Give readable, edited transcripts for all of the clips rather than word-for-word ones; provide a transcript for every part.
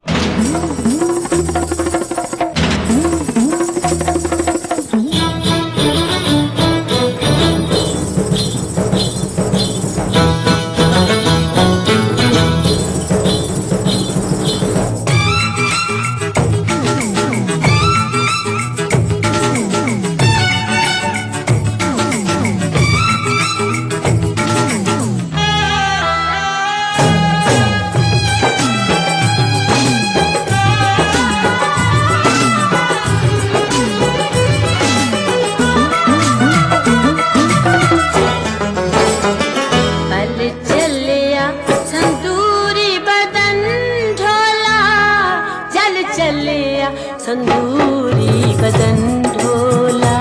संदूरी बदन ढोला।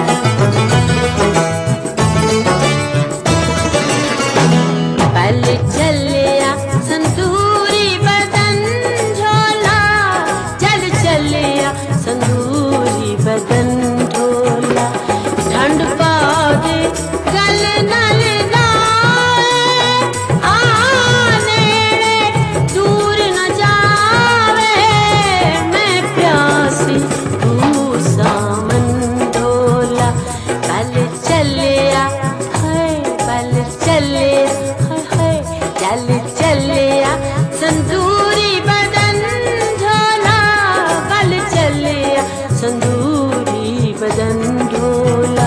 पल चलिया संदूरी बदन ढोला, चल चलिया संदूरी बदन ढोला। ठंड पौधे गल नल चल चलिया संदूरी बदन ढोला, कल चलिया संदूरी बदन ढोला।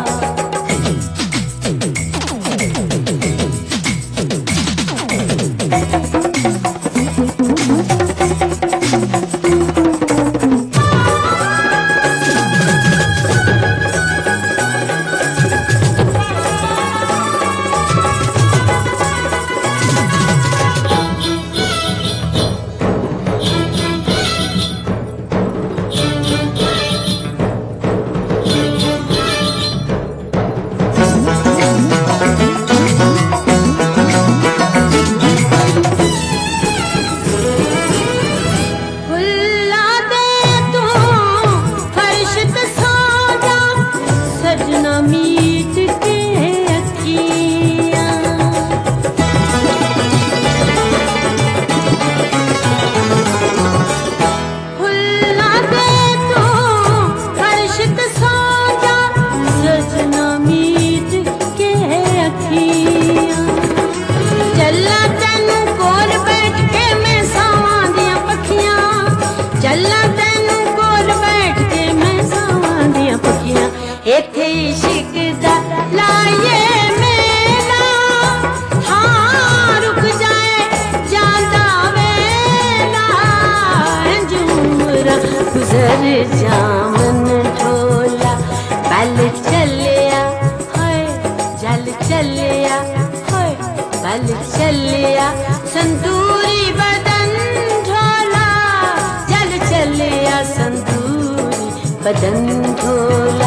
इत्थे इश्क दा लाए मेला, हाँ रुक जाए जांदा वेला। झूमरा गुजर जामन ढोला, पल चलिया हाय जल चलिया हाय पल चलिया संदूरी बदन ढोला, जल चलिया संदूरी बदन ढोला।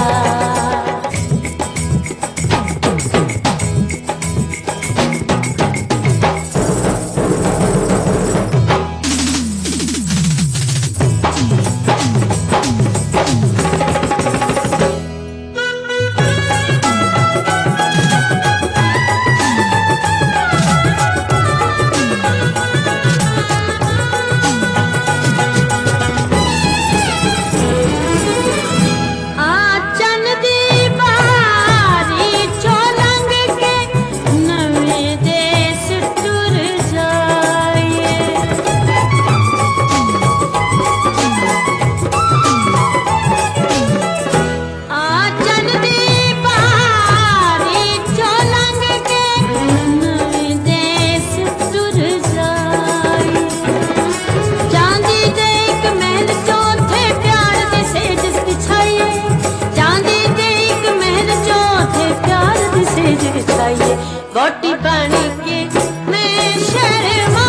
गोटी बन के मैं शर्मा,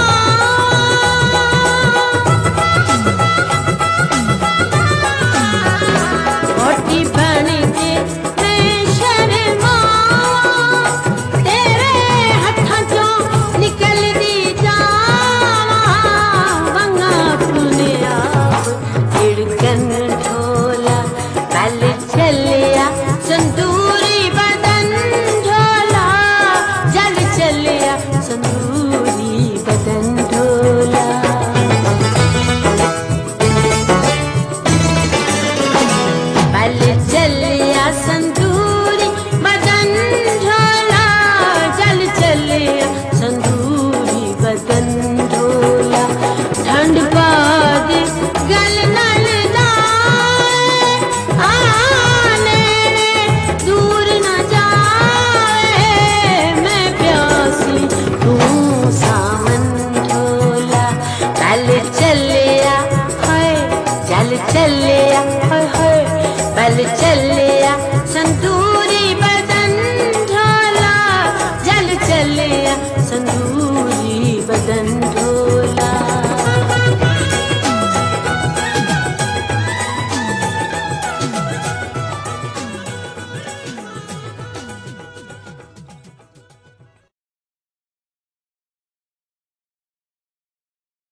गोटी बन के मैं शर्मा। तेरे हत्थां चों निकल दी जावा, वंगा पुने आप खिड़कन ढोला। पल चलिया संदूरी बदन ढोला, चल चलिया संदूरी